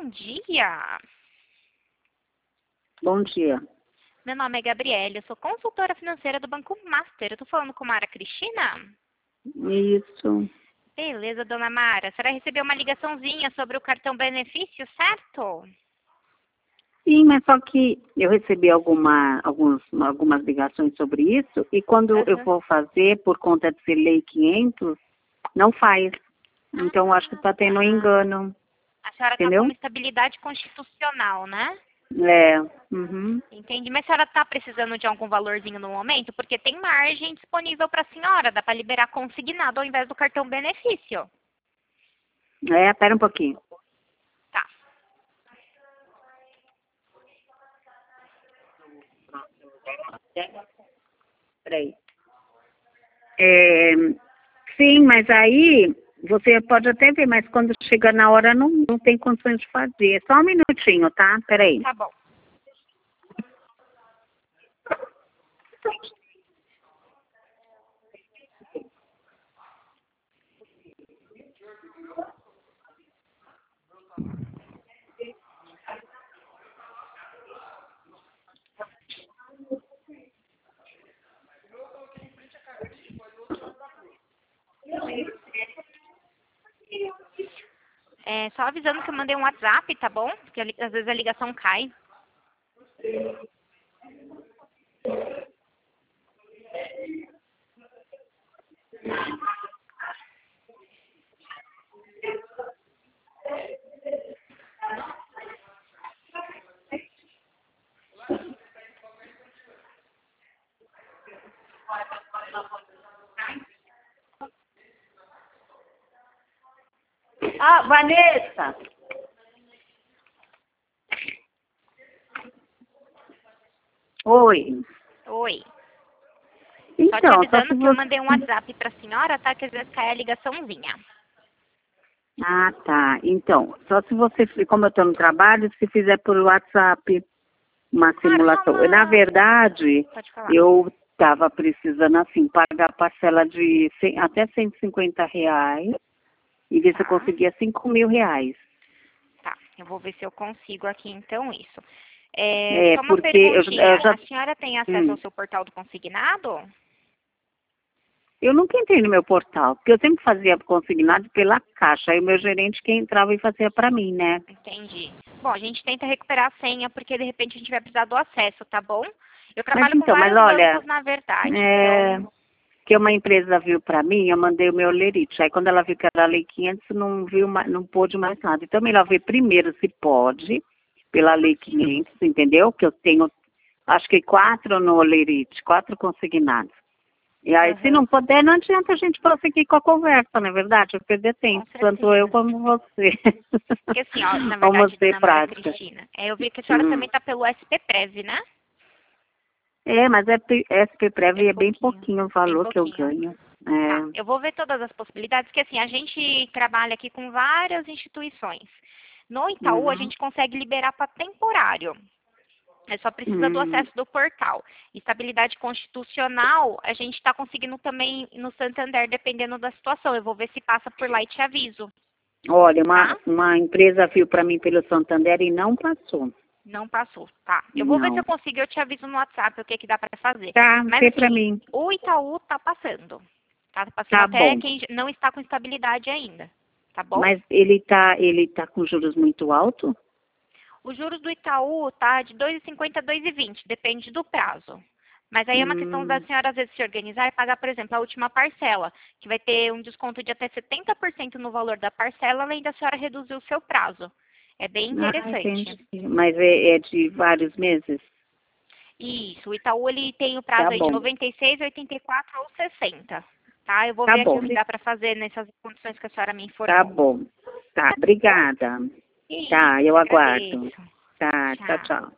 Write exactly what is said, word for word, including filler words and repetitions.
Bom dia. Bom dia. Meu nome é Gabriela, eu sou consultora financeira do Banco Master. Eu tô falando com Mara Cristina? Isso. Beleza, dona Mara. A senhora recebeu uma ligaçãozinha sobre o cartão benefício, certo? Sim, mas só que eu recebi alguma, alguns, algumas ligações sobre isso e quando Uhum. eu vou fazer, por conta de ser lei quinhentos, não faz. Então, Ah, acho que está tendo um tá. engano. A senhora está com Entendeu? uma estabilidade constitucional, né? É. Uhum. Entendi. Mas a senhora está precisando de algum valorzinho no momento? Porque tem margem disponível para a senhora. Dá para liberar consignado ao invés do cartão benefício. É, pera um pouquinho. Tá. Peraí. É, sim, mas aí você pode até ver, mas quando chega na hora não, não tem condições de fazer. Só um minutinho, tá? Peraí. Tá bom. É, só avisando que eu mandei um WhatsApp, tá bom? Porque ali- às vezes a ligação cai. Ah, Vanessa! Oi. Oi. Só te Então, só se avisando que eu você... mandei um WhatsApp pra senhora, tá? Que às vezes cai a ligaçãozinha. Ah, tá. Então, só se você, como eu estou no trabalho, se fizer por WhatsApp uma Claro, só simulação. uma... Na verdade, Pode falar. eu estava precisando, assim, pagar a parcela de cem, até cento e cinquenta reais e ver se eu Tá, conseguia cinco mil reais. tá. Eu vou ver se eu consigo aqui, então, isso. É, É, só uma porque eu, perguntinha. eu já... A senhora tem acesso Hum. ao seu portal do consignado? Eu nunca entrei no meu portal, porque eu sempre fazia consignado pela caixa. Aí o meu gerente que entrava e fazia para mim, né? Entendi. Bom, a gente tenta recuperar a senha, porque de repente a gente vai precisar do acesso, tá bom? Eu Mas trabalho com então, mas vários olha, bancos, na verdade, é, então... que uma empresa viu para mim, eu mandei o meu lerite. Aí quando ela viu que era lei quinhentos, não viu, mais, não pôde mais nada. Então melhor ver primeiro se pode, pela lei quinhentos, entendeu? Que eu tenho, acho que quatro no lerite, quatro consignados. E aí, se Aham, não puder, não adianta a gente prosseguir com a conversa, não é verdade? Eu perder com tempo, tanto eu certeza. como você. Porque assim, ó, na Vamos verdade, ser dona Mara prática. Cristina, é, eu vi que a senhora Hum. também está pelo S P Prev, né? É, mas é P- S P É Prev é bem pouquinho, pouquinho o bem valor que eu pouquinho. ganho. Tá, É. eu vou ver todas as possibilidades, porque assim, a gente trabalha aqui com várias instituições. No Itaú, a Uhum. gente consegue liberar para temporário. É só precisa do Hum. acesso do portal. Estabilidade constitucional, a gente está conseguindo também no Santander, dependendo da situação. Eu vou ver se passa por lá e te aviso, Olha, uma, tá? uma empresa viu para mim pelo Santander e não passou. Não passou, tá. Eu vou ver se Não. eu consigo, eu te aviso no WhatsApp o que, que dá para fazer. Tá, Mas vê para assim, mim. o Itaú tá passando. Tá passando Tá até bom. quem não está com estabilidade ainda, tá bom? Mas ele tá, ele tá com juros muito alto? Os juros do Itaú tá de dois e cinquenta a dois e vinte, depende do prazo. Mas aí é uma questão da Hum. senhora às vezes se organizar e pagar, por exemplo, a última parcela, que vai ter um desconto de até setenta por cento no valor da parcela, além da senhora reduzir o seu prazo. É bem Ah, interessante. entendi. Mas é, é de vários meses? Isso, o Itaú ele tem o Tá prazo aí de bom. noventa e seis, oitenta e quatro ou sessenta. Tá? Eu vou Tá ver aqui bom. o que dá para fazer nessas condições que a senhora me Tá informou. bom. Tá, obrigada. Que Tá, isso, eu que aguardo. agradeço. Tá, tchau, Tchau. tchau.